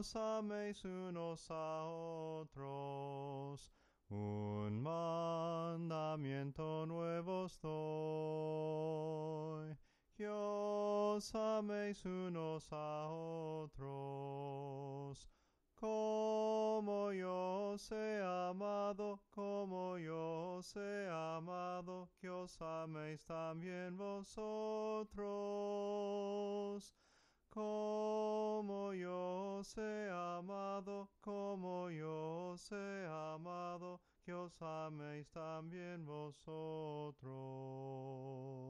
os améis unos a otros. Un mandamiento nuevo os doy, que os améis unos a otros. Como yo os he amado, como yo os he amado, que os améis también vosotros. Como yo os he amado, como yo os he amado, que os améis también vosotros.